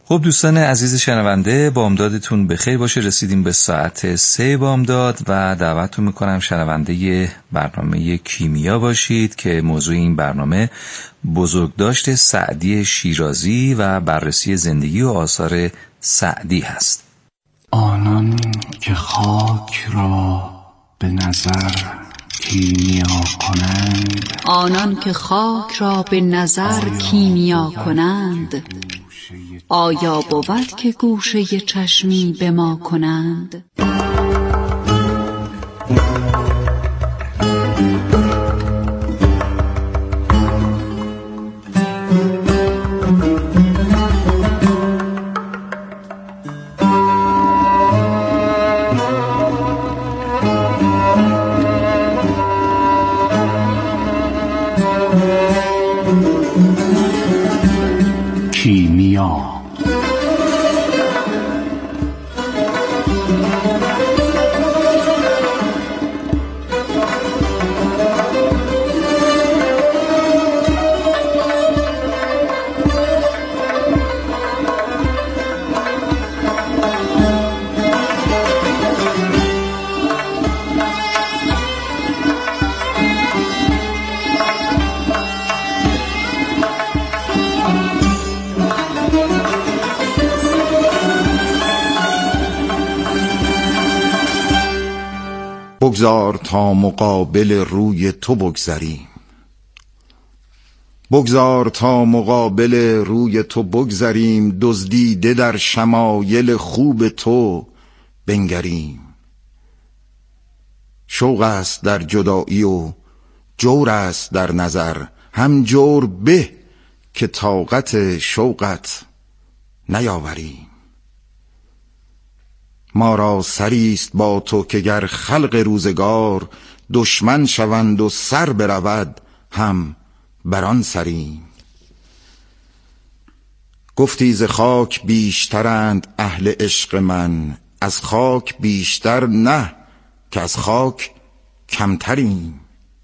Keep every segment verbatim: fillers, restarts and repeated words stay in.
خب دوستان عزیز شنونده، بامدادتون بخیر باشه. رسیدیم به ساعت سه بامداد و دعوتتون میکنم شنونده برنامه کیمیا باشید که موضوع این برنامه بزرگداشت سعدی شیرازی و بررسی زندگی و آثار سعدی هست. آنان که خاک را به نظر کیمیا کنند، آنان که خاک را به نظر کیمیا کنند، آیا بود که گوشه چشمی به ما کنند؟ کیمیا. بگذار تا مقابل روی تو بگذریم، بگذار تا مقابل روی تو بگذریم، دزدیده در شمایل خوب تو بنگریم. شوق است در جدایی و جور است در نظر، هم جور به که طاقت شوقت نیاوریم. ما را سریست با تو که گر خلق روزگار، دشمن شوند و سر برود هم بران سریم. گفتی ز خاک بیشترند اهل عشق من، از خاک بیشتر نه که از خاک کمتریم.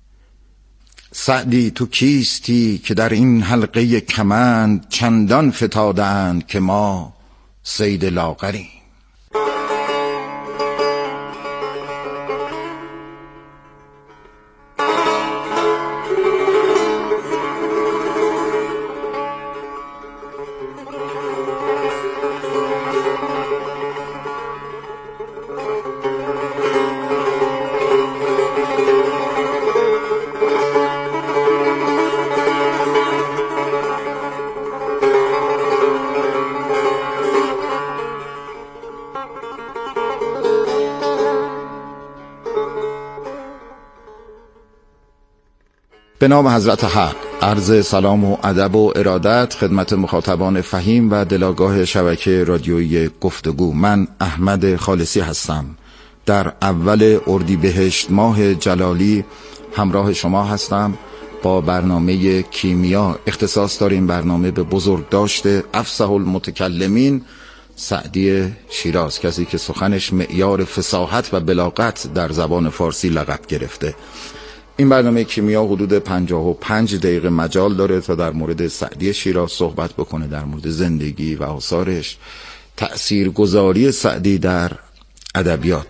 سعدی تو کیستی که در این حلقه کمند، چندان فتادند که ما صید لاغریم. به نام حضرت حق عرض سلام و ادب و ارادت خدمت مخاطبان فهیم و دلاگاه شبکه رادیویی گفتگو. من احمد خالصی هستم. در اول اردیبهشت ماه جلالی همراه شما هستم با برنامه کیمیا. اختصاص داریم برنامه به بزرگداشت افصح المتکلمین سعدی شیراز، کسی که سخنش معیار فصاحت و بلاغت در زبان فارسی لقب گرفته. این برنامه کیمیا حدود پنجاه و پنج دقیقه مجال داره تا در مورد سعدی شیراز صحبت بکنه، در مورد زندگی و آثارش، تأثیرگذاری سعدی در ادبیات.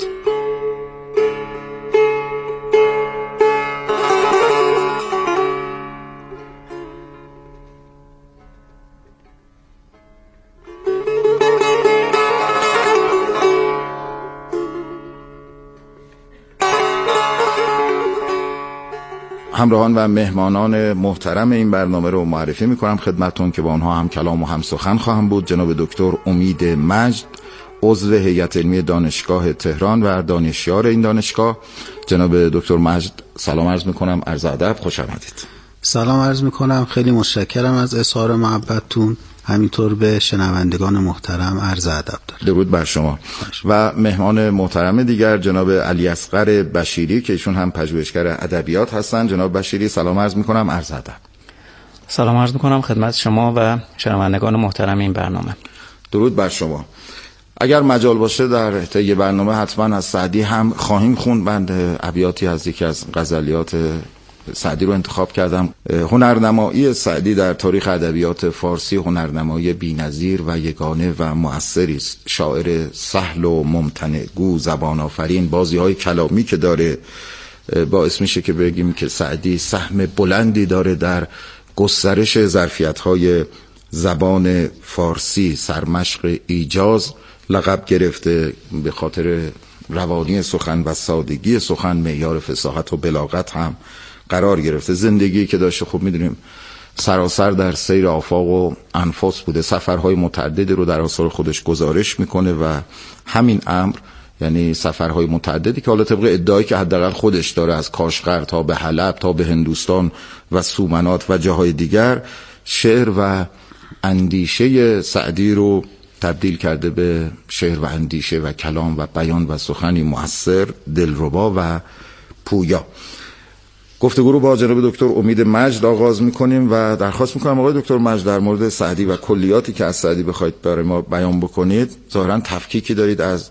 همراهان و مهمانان محترم این برنامه رو معرفی میکنم خدمتون که با آنها هم کلام و هم سخن خواهم بود. جناب دکتر امید مجد، عضو هیئت علمی دانشگاه تهران و دانشیار این دانشگاه. جناب دکتر مجد سلام عرض میکنم، عرض ادب، خوش آمدید. سلام عرض میکنم، خیلی متشکرم از اظهار محبتتون. همینطور به شنوندگان محترم عرض ادب دارم. درود بر شما. و مهمان محترم دیگر جناب علی اصغر بشیری که ایشون هم پژوهشگر ادبیات هستن. جناب بشیری سلام عرض میکنم، عرض ادب. سلام عرض میکنم خدمت شما و شنوندگان محترم این برنامه. درود بر شما. اگر مجال باشه در طی برنامه حتما از سعدی هم خواهیم خوند. بند ابیاتی از یکی از غزلیات سعدی رو انتخاب کردم. هنرنمایی سعدی در تاریخ ادبیات فارسی هنرنمایی بی‌نظیر و یگانه و مؤثری است. شاعر سهل و ممتنع گو، زبان آفرین، بازی‌های کلامی که داره باعث میشه که بگیم که سعدی سهم بلندی داره در گسترش ظرفیت‌های زبان فارسی. سرمشق ایجاز لقب گرفته به خاطر روانی سخن و سادگی سخن، معیار فصاحت و بلاغت هم قرار گرفته. زندگی که داشته خب میدونیم سراسر در سیر آفاق و انفاس بوده، سفرهای متعددی رو در آثار خودش گزارش میکنه و همین امر یعنی سفرهای متعددی که حالا طبق ادعایی که حداقل خودش داره از کاشغر تا به حلب تا به هندوستان و سومنات و جاهای دیگر، شعر و اندیشه سعدی رو تبدیل کرده به شعر و اندیشه و کلام و بیان و سخنی مؤثر، دلربا و پویا. گفتگو رو با جناب دکتر امید مجد آغاز میکنیم و درخواست میکنم آقای دکتر مجد در مورد سعدی و کلیاتی که از سعدی بخواید برای ما بیان بکنید، ظاهرا تفکیکی دارید از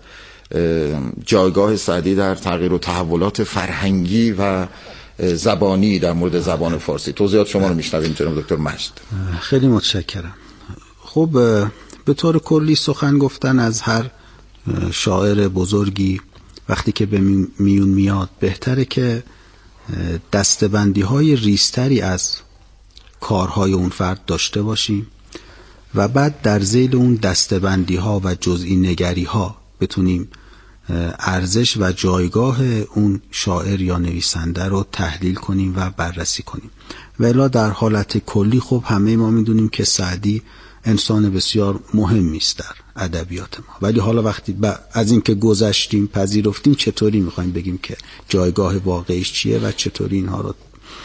جایگاه سعدی در تغییر و تحولات فرهنگی و زبانی در مورد زبان فارسی. توضیحات شما رو میشنویم جناب دکتر مجد. خیلی متشکرم. خب به طور کلی سخن گفتن از هر شاعر بزرگی وقتی که به میون میاد بهتره که دستبندی های ریزتری از کارهای اون فرد داشته باشیم و بعد در ذیل اون دستبندی ها و جزئی نگری ها بتونیم ارزش و جایگاه اون شاعر یا نویسنده رو تحلیل کنیم و بررسی کنیم. ولی در حالت کلی خب همه ما میدونیم که سعدی انسان بسیار مهمی است در ادبیات ما، ولی حالا وقتی از این که گذشتیم پذیرفتیم چطوری میخوایم بگیم که جایگاه واقعیش چیه و چطوری اینها رو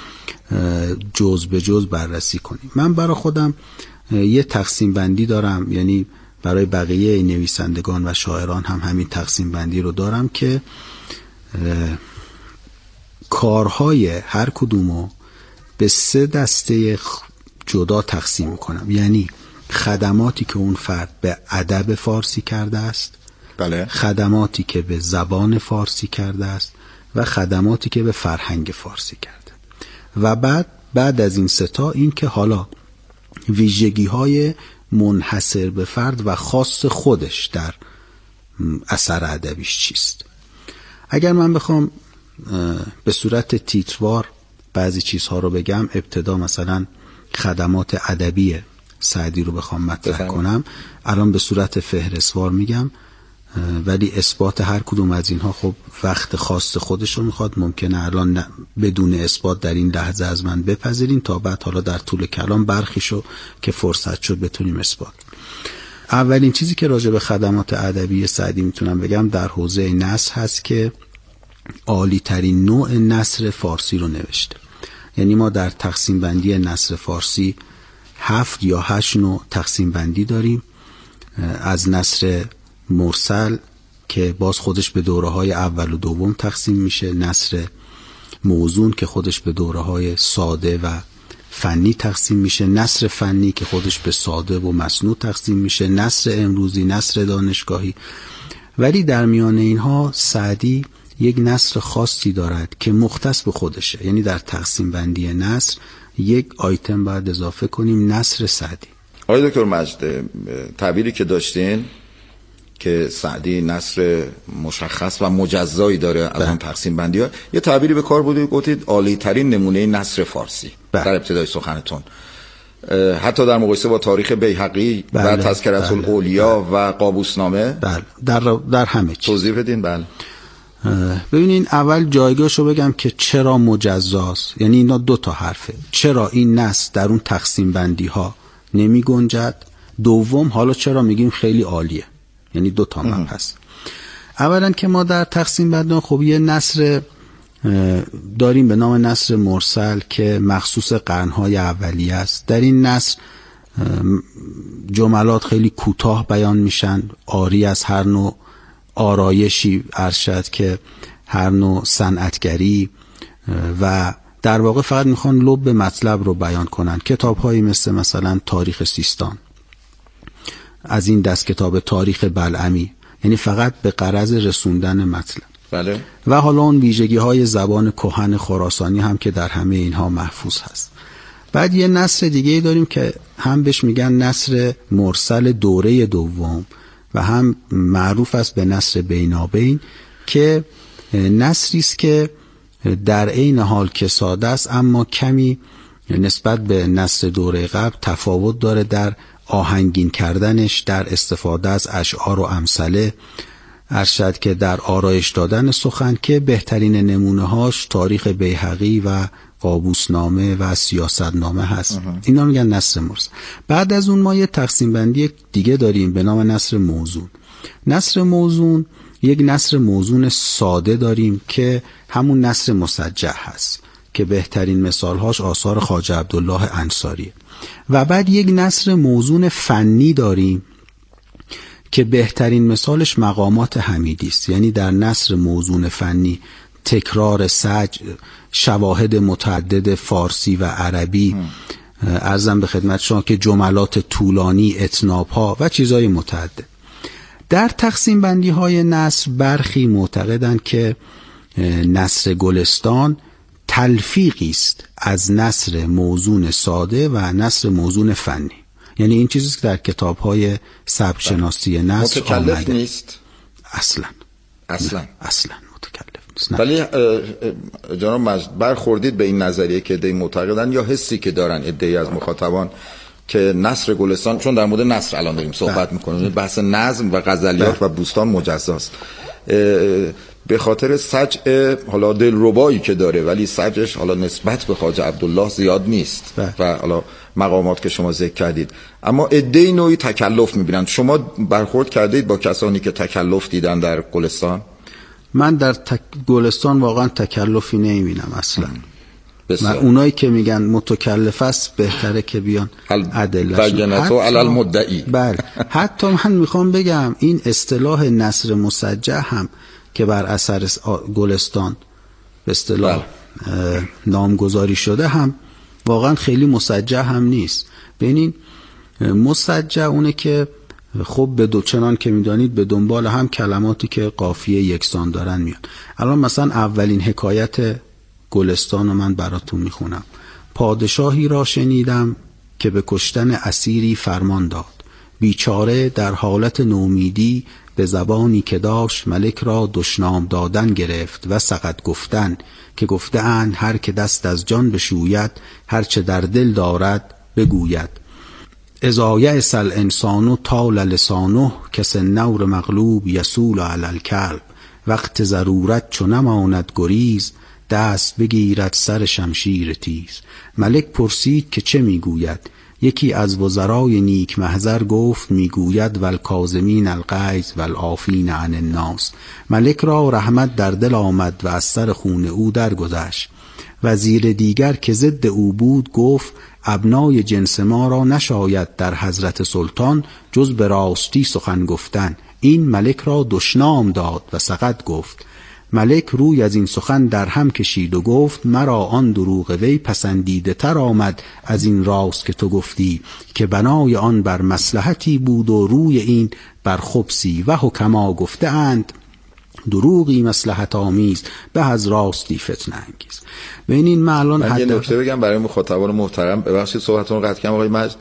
جز به جز بررسی کنیم. من برای خودم یه تقسیم بندی دارم، یعنی برای بقیه نویسندگان و شاعران هم همین تقسیم بندی رو دارم که کارهای هر کدومو به سه دسته جدا تقسیم میکنم. یعنی خدماتی که اون فرد به ادب فارسی کرده است، بله. خدماتی که به زبان فارسی کرده است و خدماتی که به فرهنگ فارسی کرده. و بعد بعد از این ستا این که حالا ویژگی های منحصر به فرد و خاص خودش در اثر ادبیش چیست. اگر من بخوام به صورت تیتروار بعضی چیزها رو بگم، ابتدا مثلا خدمات ادبی سعدی رو بخوام مطرح بفهم. کنم الان به صورت فهرستوار میگم، ولی اثبات هر کدوم از اینها خب وقت خاص خودش رو میخواد. ممکنه الان ن... بدون اثبات در این لحظه از من بپذیرین تا بعد حالا در طول کلام برخیشو که فرصت شد بتونیم اثبات. اولین چیزی که راجع به خدمات ادبی سعدی میتونم بگم در حوزه نثر هست که عالی ترین نوع نثر فارسی رو نوشته. یعنی ما در تقسیم بندی نثر فارسی هفت یا هشت نوع تقسیم بندی داریم. از نثر مرسل که باز خودش به دوره‌های اول و دوم تقسیم میشه، نثر موزون که خودش به دوره‌های ساده و فنی تقسیم میشه، نثر فنی که خودش به ساده و مصنوع تقسیم میشه، نثر امروزی، نثر دانشگاهی. ولی در میان اینها سعدی یک نثر خاصی دارد که مختص به خودشه. یعنی در تقسیم بندی نثر یک آیتم باید اضافه کنیم، نثر سعدی. آقای دکتر مجد، تعبیری که داشتین که سعدی نثر مشخص و مجزایی داره از اون تقسیم بندی ها، یه تعبیری به کار بودید گفتید عالی ترین نمونه نثر فارسی بله. در ابتدای سخنتون حتی در مقایسه با تاریخ بیهقی بله. و تذکرة الاولیا بله. و قابوسنامه بله. در در همه چیز توضیح بدین. بله ببینین اول جایگاهشو بگم که چرا مجزاست. یعنی اینا دو تا حرفه. چرا این نثر در اون تقسیم بندی ها نمی گنجد. دوم حالا چرا میگیم خیلی عالیه. یعنی دو تا مبحث. اولا که ما در تقسیم بندی خب یه نثر داریم به نام نثر مرسل که مخصوص قرنهای اولیه است. در این نثر جملات خیلی کوتاه بیان میشن، عاری از هر نوع آرایشی، ارشد که هر نوع صنعتگری، و در واقع فقط میخوان لب مطلب رو بیان کنن. کتاب‌هایی مثل مثلا تاریخ سیستان، از این دست کتاب تاریخ بلعمی، یعنی فقط به غرض رسوندن مطلب. بله. و حالا اون ویژگی های زبان کهن خراسانی هم که در همه اینها محفوظ هست. بعد یه نثر دیگه داریم که هم بهش میگن نثر مرسل دوره دوم و هم معروف است به نثر بینابین، که نثری است که در عین حال که ساده است اما کمی نسبت به نثر دوره قبل تفاوت داره در آهنگین کردنش، در استفاده از اشعار و امثله، ارشد که در آرایش دادن سخن، که بهترین نمونه هاش تاریخ بیهقی و قابوسنامه و سیاستنامه هست. اینا میگن نثر مرسل. بعد از اون ما یه تقسیم بندی دیگه داریم به نام نثر موزون. نثر موزون یک نثر موزون ساده داریم که همون نثر مسجع هست که بهترین مثالهاش آثار خواجه عبدالله انصاریه. و بعد یک نثر موزون فنی داریم که بهترین مثالش مقامات حمیدی است. یعنی در نثر موزون فنی تکرار سج، شواهد متعدد فارسی و عربی، عرضم به خدمت شما که جملات طولانی، اتناب‌ها و چیزهای متعدد. در تقسیم بندی های نثر برخی معتقدند که نثر گلستان تلفیقی است از نثر موزون ساده و نثر موزون فنی. یعنی این چیزی که در کتاب‌های سبک شناسی نثر متکلف آمده. نیست اصلا اصلا اصلا متکلف نیست. ولی جناب مجد برخوردید به این نظریه که عده‌ای معتقدن یا حسی که دارن عده‌ای از مخاطبان که نثر گلستان، چون در مورد نثر الان داریم صحبت میکنیم، بحث نظم و غزلیات و بوستان مجزاست، به خاطر سجع حالا دلربایی که داره ولی سجعش حالا نسبت به خواجه عبدالله زیاد نیست بله. و حالا مقامات که شما ذکر کردید، اما عده‌ای نوعی تکلف میبینن. شما برخورد کردید با کسانی که تکلف دیدن در گلستان؟ من در تک... گلستان واقعا تکلفی نمیبینم اصلا. بسیار. من اونایی که میگن متکلف است بهتره که بیان ادله‌اش. بینتو علی المدعی. بله. حتی من میخوام بگم این اصطلاح نثر مسجع هم که بر اثر گلستان به اصطلاح نامگذاری شده هم واقعا خیلی مسجع هم نیست. ببینین مسجع اونه که خب به دو چنان که میدانید به دنبال هم کلماتی که قافیه یکسان دارن میان. الان مثلا اولین حکایت گلستان رو من براتون میخونم. پادشاهی را شنیدم که به کشتن اسیری فرمان داد، بیچاره در حالت نومیدی به زبانی که داشت ملک را دشنام دادن گرفت و سقط گفتن که گفته‌اند هر که دست از جان بشوید هر چه در دل دارد بگوید. اذا یأس الانسان طال لسانه کالنور مغلوب یسول علی الکلب. وقت ضرورت چو نماند گریز دست بگیرد سر شمشیر تیز. ملک پرسید که چه میگوید؟ یکی از وزرای نیک محضر گفت میگوید والکاظمین الغیظ والعافین عن الناس. ملک را رحمت در دل آمد و از سر خون او درگذشت. وزیر دیگر که ضد او بود گفت ابنای جنس ما را نشاید در حضرت سلطان جز به راستی سخن گفتن. این ملک را دشنام داد و سقط گفت. ملک روی از این سخن در هم کشید و گفت مرا آن دروغ وی پسندیده تر آمد از این راست که تو گفتی که بنای آن بر مصلحتی بود و روی این بر خبثی و حکما گفته اند دروغی مصلحت آمیز به از راستی فتنه انگیز. ببینین من الان من یه نکته بگم برای مخاطبان محترم، ببخشید صحبتتون رو قطع کردم آقای مجد.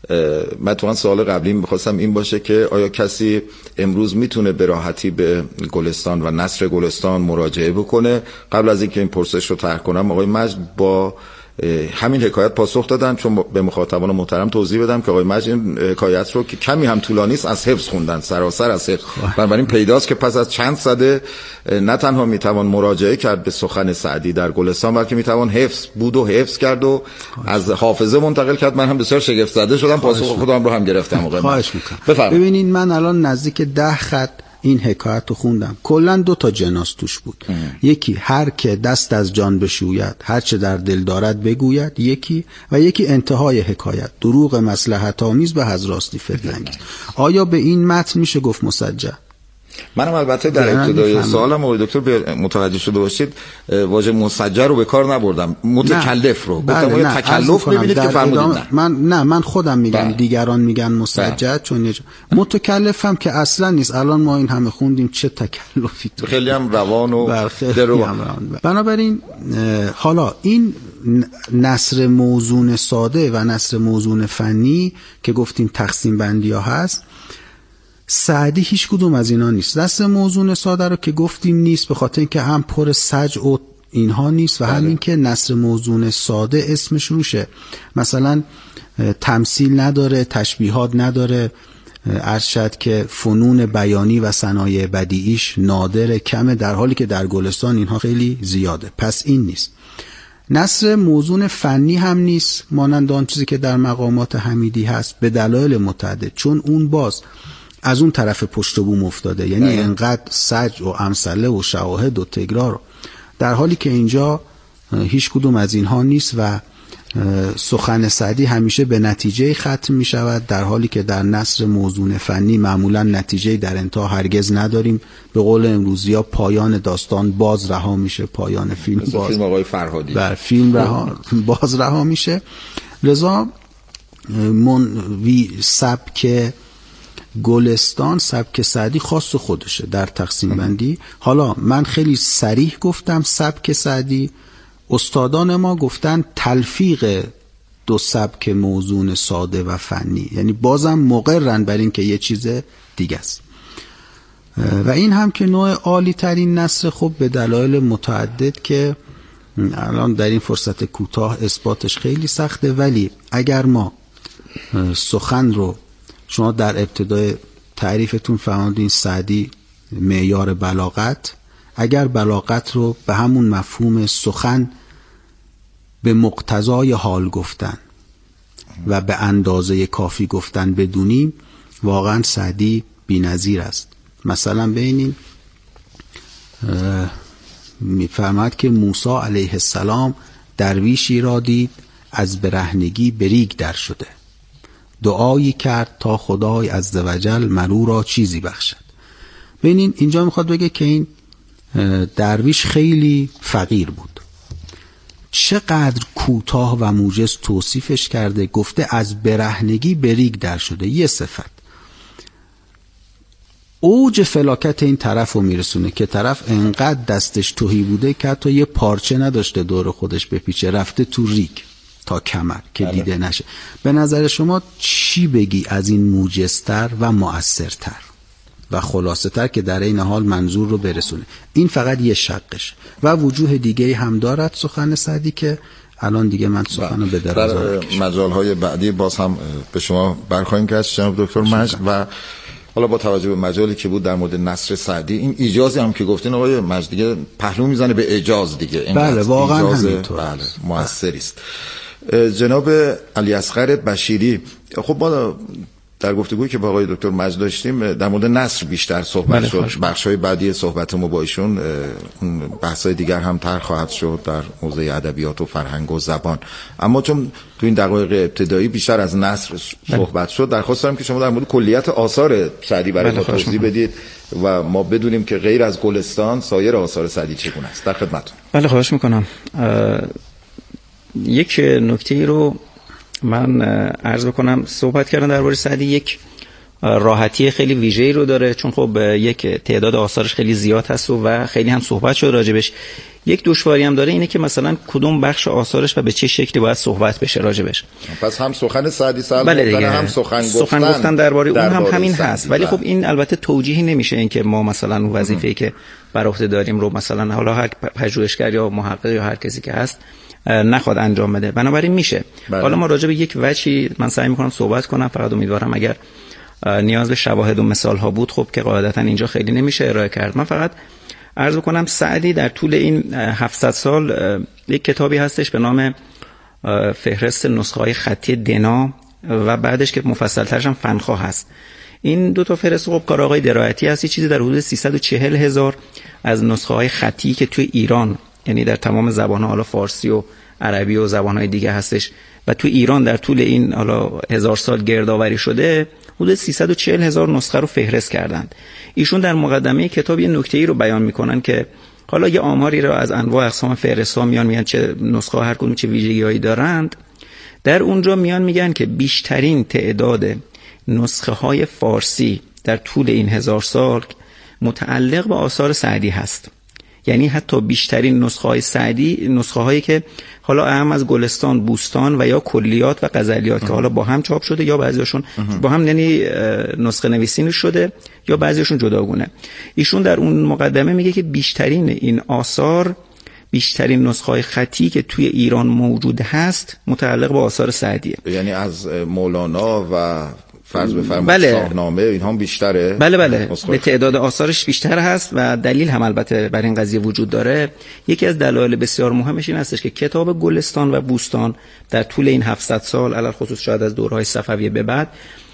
من تو سوال قبلی می‌خواستم این باشه که آیا کسی امروز میتونه به راحتی به گلستان و نثر گلستان مراجعه بکنه؟ قبل از اینکه این پرسش رو طرح کنم آقای مجد با همین حکایت پاسخ دادن، چون به مخاطبان محترم توضیح بدم که آقای مجد این حکایت رو که کمی هم طولانی است از حفظ خوندن، سراسر از حفظ. بنابراین پیداست که پس از چند سده نه تنها میتوان مراجعه کرد به سخن سعدی در گلستان بلکه میتوان حفظ بود و حفظ کرد و از حافظه منتقل کرد. من هم بسیار شگفت زده شدم، پاسخ خودم رو هم گرفتم آقای مجد. ببینید من الان نزدیک ده خط این حکایت رو خوندم. کلا دو تا جناس توش بود. ام. یکی هر که دست از جان بشوید هر چه در دل دارد بگوید، یکی و یکی انتهای حکایت دروغ مصلحت آمیز به از راستی فتنه انگیز. آیا به این متن میشه گفت مسجع؟ منم البته در ابتدای سوالم آقای دکتر متوجه شده باشید واژه مسجر رو به کار نبردم، متکلف رو گفتم. آیا تکلف می‌بینید که فرمودید؟ نه من نه من خودم میگم بله. دیگران میگن مسجر بله. چون متکلفم که اصلا نیست. الان ما این همه خوندیم چه تکلفی تو، خیلی هم روان و دروان. بنابراین حالا این نثر موزون ساده و نثر موزون فنی که گفتیم تقسیم بندی ها هست، سعدی هیچ کدوم از اینا نیست. نثر موزون ساده رو که گفتیم نیست به خاطر اینکه هم پر سجع و اینها نیست و همین که نثر موزون ساده اسمش روشه. مثلا تمثیل نداره، تشبیهات نداره، ارشد که فنون بیانی و صنایع بدیعیش نادر کمه، در حالی که در گلستان اینها خیلی زیاده. پس این نیست. نثر موزون فنی هم نیست مانند آن چیزی که در مقامات حمیدی هست به دلایل متعدد، چون اون باز از اون طرف پشت بوم افتاده، یعنی ده. انقدر سجع و امثله و شواهد و تکرار، در حالی که اینجا هیچ کدوم از اینها نیست و سخن سعدی همیشه به نتیجه ختم می شود، در حالی که در نثر موزون فنی معمولا نتیجه در انتها هرگز نداریم. به قول امروزی ها پایان داستان باز رها میشه، پایان فیلم باز فیلم آقای فرهادی بر فیلم رها باز رها میشه. لذا من وی سبک گلستان سبک سعدی خاص خودشه در تقسیم بندی. حالا من خیلی صریح گفتم سبک سعدی، استادان ما گفتن تلفیق دو سبک موزون ساده و فنی، یعنی بازم مقررن بر این که یه چیز دیگه است. و این هم که نوع عالی ترین نثر، خب به دلایل متعدد که الان در این فرصت کوتاه اثباتش خیلی سخته، ولی اگر ما سخن رو، شما در ابتدای تعریفتون فرمودین سعدی معیار بلاغت، اگر بلاغت رو به همون مفهوم سخن به مقتضای حال گفتن و به اندازه کافی گفتن بدونیم، واقعا سعدی بی‌نظیر است. مثلا ببینید میفرماد که موسی علیه السلام درویشی را دید از برهنگی بریگ در شده، دعایی کرد تا خدای عزوجل مرو را چیزی بخشد. ببینید اینجا میخواد بگه که این درویش خیلی فقیر بود، چقدر کوتاه و موجز توصیفش کرده، گفته از برهنگی بریگ در شده، یه صفت. اوج فلاکت این طرف رو میرسونه که طرف انقدر دستش تهی بوده که حتی یه پارچه نداشته دور خودش بپیچه، رفته تو ریگ تا کمر که بله. دیده نشه. به نظر شما چی بگی از این موجزتر و مؤثرتر و خلاصه تر که در این حال منظور رو برسونه؟ این فقط یه شقش و وجوه دیگه هم دارد سخن سعدی که الان دیگه من سخن رو به درازا در مجالهای بعدی باز هم به شما برخواهیم گشت جناب دکتر مجد. و حالا با توجه به مجالی که بود در مورد نثر سعدی، این ایجازی هم که گفتین آقای مجد دیگه پهلو میزنه به اعجاز دیگه. بله واقعا همینطور. بله موثری است. جناب علی اصغر بشیری، خب ما در گفتگویی که با آقای دکتر مجد داشتیم در مورد نثر بیشتر صحبت شد. بخش‌های بعدی صحبت ما با ایشون بحث‌های دیگر هم طرح خواهد شد در حوزه ادبیات و فرهنگ و زبان، اما چون تو این دقایق ابتدایی بیشتر از نثر صحبت شد، درخواست دارم که شما در مورد کلیت آثار سعدی برای ما توضیح بدید و ما بدونیم که غیر از گلستان سایر آثار سعدی چگونه است. در خدمتتون. بله خواهش می‌کنم. یک نکته رو من عرض بکنم. صحبت کردن درباره سعدی یک راحتی خیلی ویژه‌ای رو داره، چون خب یک تعداد آثارش خیلی زیاد هست و خیلی هم صحبت شد راجبش. یک دشواری هم داره، اینه که مثلا کدوم بخش آثارش و به چه شکلی باید صحبت بشه راجبش. پس هم سخن سعدی سعد بله گفتن، هم سخن گفتن, سخن گفتن درباره اون هم همین سعدی هست، ولی خب این البته توجیهی نمیشه اینکه ما مثلا اون وظیفه‌ای که بر عهده داریم رو مثلا حالا هر پژوهشگر یا محقق یا هر کسی که هست نخواد انجام بده. بنابراین میشه. بله. حالا ما راجع به یک وجهی من سعی میکنم صحبت کنم، فقط امیدوارم اگر نیاز به شواهد و مثال ها بود خب که قاعدتا اینجا خیلی نمیشه ارائه کرد. من فقط عرض کنم سعدی در طول این هفتصد سال یک کتابی هستش به نام فهرست نسخه های خطی دنا و بعدش که مفصل ترش هم فنخواه هست. این دو تا فهرست خب کار آقای درایتی هست، چیزی در حدود سیصد و چهل هزار از نسخه های خطی که توی ایران، یعنی در تمام زبان‌ها، حالا فارسی و عربی و زبان‌های دیگه هستش و تو ایران در طول این حالا هزار سال گردآوری شده، حدود سیصد و چهل هزار نسخه رو فهرست کردند. ایشون در مقدمه کتاب یه نکته‌ای رو بیان میکنن که حالا یه آماری رو از انواع اقسام فهرست‌ها میان میگن چه نسخه هر کدوم چه ویژگی‌هایی دارند. در اونجا میان میگن که بیشترین تعداد نسخه های فارسی در طول این هزار سال متعلق به آثار سعدی هست. یعنی حتی بیشترین نسخه های سعدی نسخه هایی که حالا اهم از گلستان، بوستان و یا کلیات و غزلیات که حالا با هم چاپ شده یا بعضیاشون با هم، یعنی نسخه نویسی شده یا بعضیاشون جداگونه. ایشون در اون مقدمه میگه که بیشترین این آثار، بیشترین نسخه‌های خطی که توی ایران موجود هست متعلق به آثار سعدیه. یعنی از مولانا و فرض بفرمایید بله. شاهنامه اینها هم بیشتره. بله بله به تعداد آثارش بیشتر هست و دلیل هم البته بر این قضیه وجود داره. یکی از دلایل بسیار مهمش این هستش که کتاب گلستان و بوستان در طول این هفتصد سال علل خصوص شاید از دورهای صفویه به بعد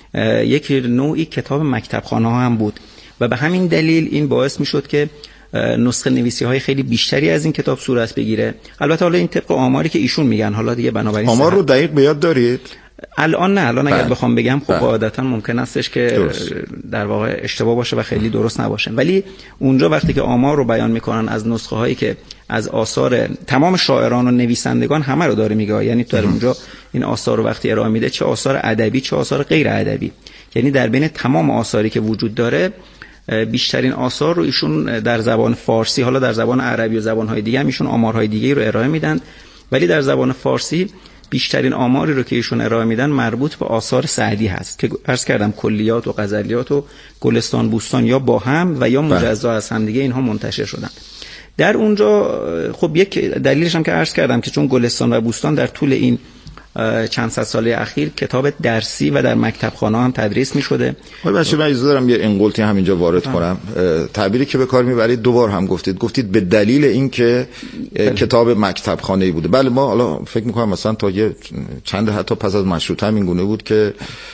یک نوعی کتاب مکتبخانه ها هم بود و به همین دلیل این باعث میشد که نسخه نویسی های خیلی بیشتری از این کتاب صورت بگیره. البته حالا این طبق آماری که ایشون میگن، حالا دیگه بنابراین آمار رو دقیق به یاد دارید؟ الان نه، الان اگر بخوام بگم خب بله. عادتا ممکن استش که درست. در واقع اشتباه باشه و خیلی درست نباشه، ولی اونجا وقتی که آمار رو بیان میکنن از نسخه هایی که از آثار تمام شاعران و نویسندگان همه رو داره میگه، یعنی در اونجا این آثار رو وقتی ارائه میده چه آثار ادبی چه آثار غیر ادبی، یعنی در بین تمام آثاری که وجود داره بیشترین آثار رو ایشون در زبان فارسی، حالا در زبان عربی و زبان‌های دیگه هم ایشون آمارهای دیگه رو ارائه میدن، ولی در زبان فارسی بیشترین آماری رو که ایشون ارائه میدن مربوط به آثار سعدی هست که عرض کردم کلیات و غزلیات و گلستان بوستان یا با هم و یا مجزا از هم دیگه اینها منتشر شدن. در اونجا خب یک دلیلش هم که عرض کردم که چون گلستان و بوستان در طول این چند صد ساله اخیر کتاب درسی و در مکتبخانه هم تدریس می شده. حالا بچه من اجازه دارم یه انقلتی همینجا وارد کنم. تعبیری که به کار میبرید دوبار هم گفتید گفتید به دلیل اینکه کتاب مکتبخانه‌ای بوده. بله ما حالا فکر می‌کنم مثلا تا یه چند حتی پس از مشروطه هم این گونه بود که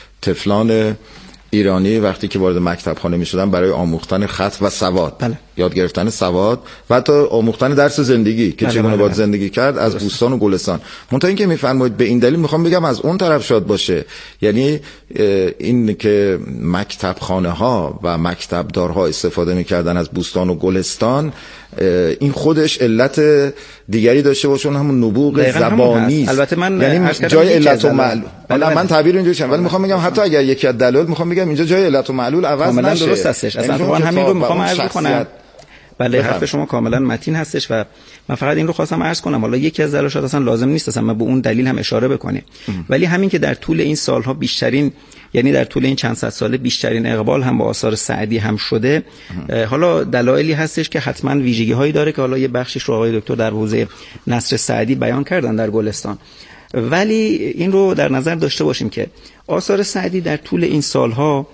طفلان ایرانی وقتی که وارد مکتبخانه می‌شدن برای آموختن خط و سواد، بله. یاد گرفتن سواد و حتی آموختن درس زندگی که بله چگونه بله باید بله. زندگی کرد از بوستان و گلستان. منتها اینکه می‌فرمایید به این دلیل می‌خوام بگم از اون طرف شاد باشه، یعنی این که مکتبخانه‌ها و مکتبدارها استفاده می‌کردن از بوستان و گلستان، این خودش علت دیگری داشته باشه، اون همون نبوغ زبانی است. البته من یعنی جای علت و معلول، حالا من تعبیر اینجوری شدم، ولی میخوام بگم حتی اگر یکی از دلایل میخوام بگم اینجا جای علت و معلول عوض نشه. کاملا درست هستش. اصلا من همین رو میخوام عرض کنم. بله حرف شما کاملا متین هستش و من فقط این رو خواستم عرض کنم. حالا یکی از دلایلش اصلا لازم نیست اصلا ما به اون دلیل هم اشاره بکنیم، ولی همین که در طول این سالها بیشترین، یعنی در طول این چند صد ساله بیشترین اقبال هم با آثار سعدی هم شده. حالا دلایلی هستش که حتما ویژگی هایی داره که حالا یه بخشش رو آقای دکتر در حوزه نثر سعدی بیان کردن در گلستان، ولی این رو در نظر داشته باشیم که آثار سعدی در طول این سالها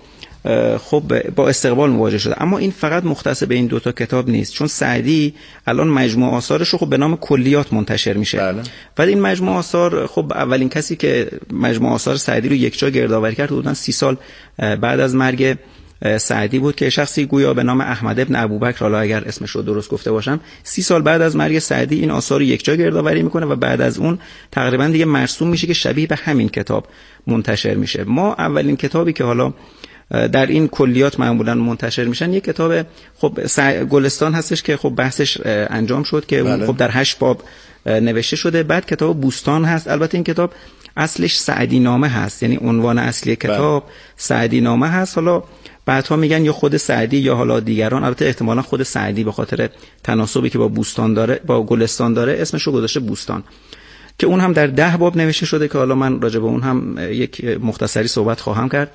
خب با استقبال مواجه شده، اما این فقط مختص به این دوتا کتاب نیست، چون سعدی الان مجموعه آثارش رو خب به نام کلیات منتشر میشه. بله. ولی این مجموعه آثار خب اولین کسی که مجموعه آثار سعدی رو یکجا گردآوری کرد حدوداً سی سال بعد از مرگ سعدی بود که شخصی گویا به نام احمد ابن ابوبکر، حالا اگر اسمش رو درست گفته باشم، سی سال بعد از مرگ سعدی این آثار رو یکجا گردآوری میکنه و بعد از اون تقریبا دیگه مرسوم میشه که شبیه به همین کتاب منتشر میشه. ما اولین کتابی که حالا در این کلیات معمولا منتشر میشن یک کتاب خب گلستان هستش که خب بحثش انجام شد که بله. خب در هشت باب نوشته شده. بعد کتاب بوستان هست، البته این کتاب اصلش سعدی نامه هست، یعنی عنوان اصلی کتاب بله. سعدی نامه هست. حالا بعدها میگن یا خود سعدی یا حالا دیگران، البته احتمالا خود سعدی به خاطر تناسبی که با بوستان داره با گلستان داره اسمش رو گذاشته بوستان، که اون هم در ده باب نوشته شده که حالا من راجع به اون هم یک مختصری صحبت خواهم کرد.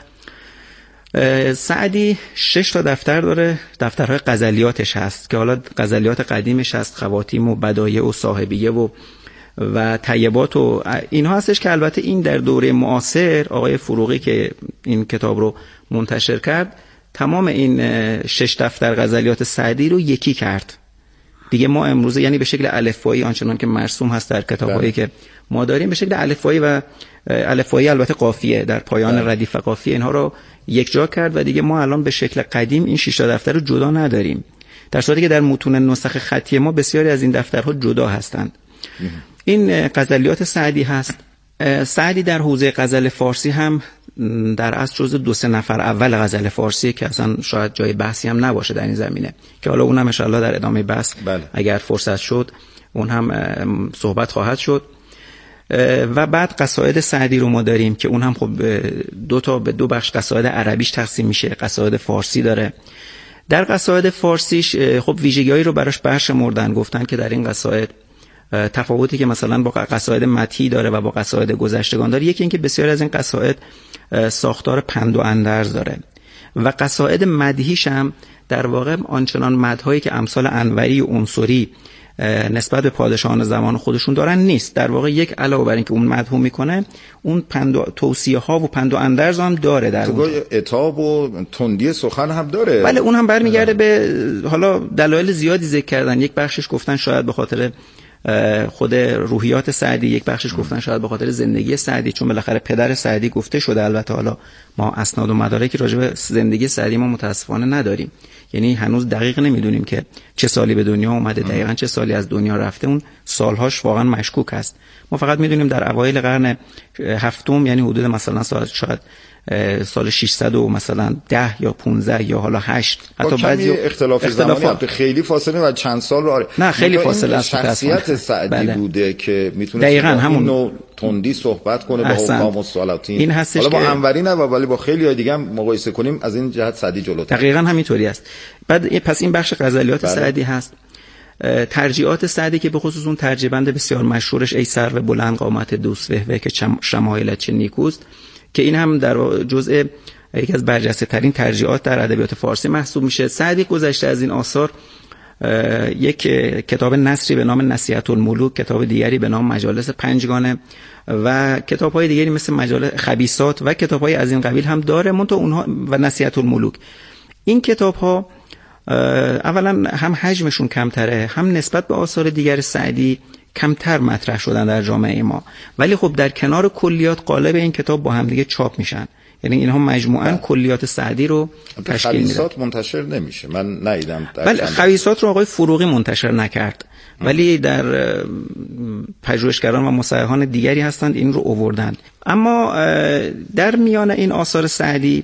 سعدی شش تا دفتر داره، دفترهای غزلیاتش هست که حالا غزلیات قدیمش هست، خواتیم و بدایع و صاحبیه و و طیبات و اینها هستش که البته این در دوره معاصر آقای فروغی که این کتاب رو منتشر کرد تمام این شش دفتر غزلیات سعدی رو یکی کرد دیگه. ما امروزه یعنی به شکل الفبایی آنچنان که مرسوم هست در کتابایی که ما داریم به شکل الفبایی و الفبایی البته قافیه در پایان بله. ردیف قافیه اینها رو یک جا کرد و دیگه ما الان به شکل قدیم این شش تا دفتر رو جدا نداریم، در صورتی که در متون نسخ خطی ما بسیاری از این دفترها جدا هستند. این غزلیات سعدی هست. سعدی در حوزه غزل فارسی هم در اصل جزء دو سه نفر اول غزل فارسی که اصلا شاید جای بحثی هم نباشه در این زمینه، که حالا اونم ان شاء الله در ادامه بحث بله. اگر فرصت شد اون هم صحبت خواهد شد. و بعد قصاید سعدی رو ما داریم که اون هم خب دو تا به دو بخش قصاید عربیش تقسیم میشه، قصاید فارسی داره. در قصاید فارسیش خب ویژگی‌هایی رو براش برشمردن، گفتن که در این قصاید تفاوتی که مثلا با قصاید مدحی داره و با قصاید گذشتگان داره، یکی این که بسیاری از این قصاید ساختار پند و اندرز داره و قصاید مدحیش هم در واقع آنچنان مدحایی که امثال انوری و عنصری نسبت به پادشاهان زمان خودشون دارن نیست. در واقع یک علاوه بر اینکه اون مدحو میکنه، اون پند و توصیه ها و پند و اندرز هم داره، در اون عتاب و تندی سخن هم داره. بله اون هم برمیگرده به حالا دلایل زیادی ذکر کردن. یک بخشش گفتن شاید به خاطر خود روحیات سعدی، یک بخشش گفتن شاید به خاطر زندگی سعدی، چون بالاخره پدر سعدی گفته شده. البته حالا ما اسناد و مدارکی راجع به زندگی سعدی ما متاسفانه نداریم، یعنی هنوز دقیق نمیدونیم که چه سالی به دنیا اومده، دقیقاً چه سالی از دنیا رفته، اون سالهاش واقعا مشکوک است. ما فقط میدونیم در اوایل قرن هفتم، یعنی حدود مثلا سال شاید سال ششصد و مثلا ده یا پانزده یا حالا هشت، حتی بعضی اختلاف زمانی خیلی فاصله و چند سال رو آره. نه خیلی فاصله است. شخصیت سعدی بله. بوده که میتونه دقیقاً همون نوع تندی صحبت کنه با حکام و سلاطین. این هستش حالا با که انوری نه ولی با خیلی های دیگه هم مقایسه کنیم از این جهت سعدی جلوتر. دقیقاً همینطوری است. بعد پس این بخش غزلیات بله. سعدی هست. ترجیعات سعدی که به خصوص اون ترجیبند بسیار مشهورش ای سرو بلند قامت دوست وهوه که شمایلت چه نیکوست، که این هم در جزء یکی از برجسته ترین ترجیعات در ادبیات فارسی محسوب میشه. سعدی گذشته از این آثار یک کتاب نثری به نام نصیحت الملوک، کتاب دیگری به نام مجالس پنجگانه و کتاب‌های دیگری مثل مجالس خبیثات و کتاب‌های از این قبیل هم داره. منتها اونها و نصیحت الملوک، این کتاب‌ها اولا هم حجمشون کمتره، هم نسبت به آثار دیگر سعدی کمتر مطرح شدن در جامعه ما، ولی خب در کنار کلیات قالب این کتاب با هم دیگه چاپ میشن، یعنی اینها مجموعاً بله. کلیات سعدی رو تشکیل میدن. خبیثات منتشر نمیشه، من ندیدم. بله خبیثات رو آقای فروغی منتشر نکرد، ولی در پژوهشگران و مصححان دیگری هستند این رو آوردند. اما در میان این آثار سعدی،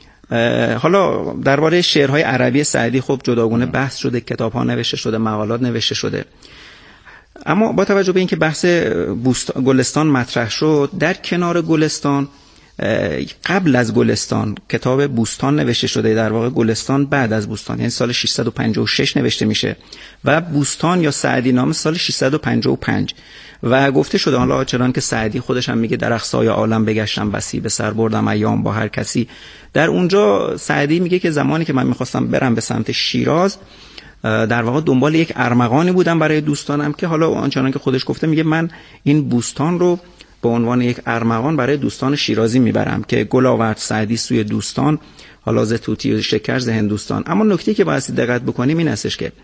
حالا درباره شعرهای عربی سعدی خب جداگانه بحث شده، کتاب‌ها نوشته شده، مقالات نوشته شده، اما با توجه به اینکه بحث گلستان مطرح شد، در کنار گلستان قبل از گلستان کتاب بوستان نوشته شده، در واقع گلستان بعد از بوستان، یعنی سال ششصد و پنجاه و شش نوشته میشه و بوستان یا سعدی نامه سال ششصد و پنجاه و پنج و گفته شده، حالا چنان که سعدی خودش هم میگه در اقصای عالم بگشتم بسی، به سر بردم ایام با هر کسی. در اونجا سعدی میگه که زمانی که من میخواستم برم به سمت شیراز، در واقع دنبال یک ارمغانی بودم برای دوستانم، که حالا آنچنان که خودش گفته میگه من این بوستان رو به عنوان یک ارمغان برای دوستان شیرازی میبرم که گل آورد سعدی سوی دوستان، حالا ز توتی و شکر ز هندوستان. اما نکته که باید دقت بکنیم این استش که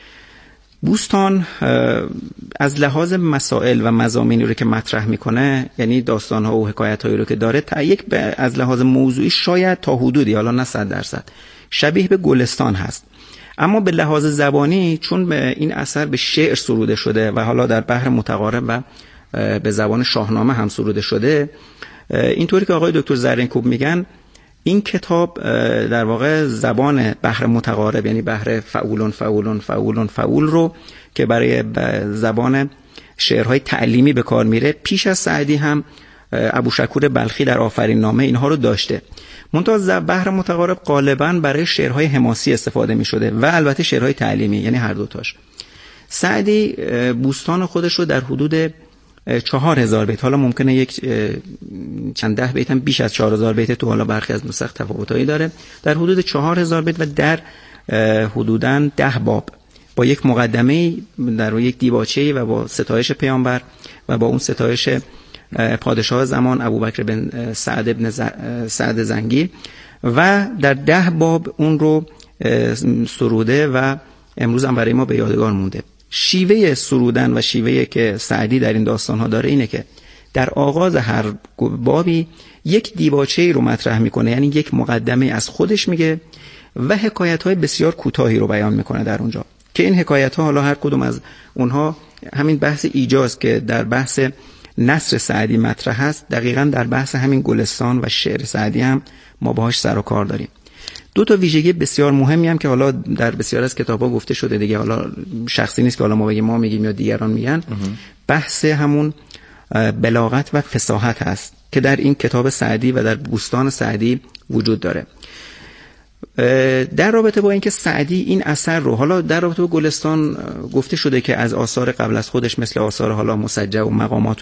بوستان از لحاظ مسائل و مضامینی رو که مطرح میکنه، یعنی داستان‌ها و حکایت‌هایی رو که داره، تا یک از لحاظ موضوعی شاید تا حدودی، حالا نه صد درصد، شبیه به گلستان هست، اما به لحاظ زبانی چون به این اثر به شعر سروده شده و حالا در بحر متقارب و به زبان شاهنامه هم سروده شده، اینطوری که آقای دکتر زرینکوب میگن این کتاب در واقع زبان بحر متقارب، یعنی بحر فعولون فعولون فعولون فعول رو که برای زبان شعرهای تعلیمی به کار میره، پیش از سعدی هم ابوشکور بلخی در آفرین نامه اینها رو داشته. منتها بحر متقارب غالباً برای شعرهای حماسی استفاده می شده و البته شعرهای تعلیمی، یعنی هر دوتاش. سعدی بوستان خودش رو در حدود چهار هزار بیت، حالا ممکنه یک چند ده بیت هم بیش از چهار هزار بیت، تو حالا برخی از نسخ تفاوتایی داره، در حدود چهار هزار بیت و در حدوداً ده باب با یک مقدمه در روی یک دیباچه‌ای و با ستایش پیامبر و با اون ستایش پادشاه زمان ابوبکر بن سعد ابن سعد زنگی و در ده باب اون رو سروده و امروز هم برای ما به یادگار مونده. شیوه سرودن و شیوهی که سعدی در این داستان‌ها داره اینه که در آغاز هر بابی یک دیباچه‌ای رو مطرح میکنه، یعنی یک مقدمه از خودش میگه و حکایت‌های بسیار کوتاهی رو بیان میکنه در اونجا، که این حکایت‌ها حالا هر کدوم از اونها همین بحث ایجاز که در بحث نثر سعدی مطرح هست، دقیقاً در بحث همین گلستان و شعر سعدی هم ما باهاش سر و کار داریم. دو تا ویژگی بسیار مهمی هم که حالا در بسیار از کتاب‌ها گفته شده دیگه، حالا شخصی نیست که حالا ما بگیم، ما میگیم یا دیگران میگن، بحث همون بلاغت و فصاحت هست که در این کتاب سعدی و در بوستان سعدی وجود داره. در رابطه با اینکه سعدی این اثر رو، حالا در رابطه با گلستان گفته شده که از آثار قبل از خودش مثل آثار حالا مسجع و مقامات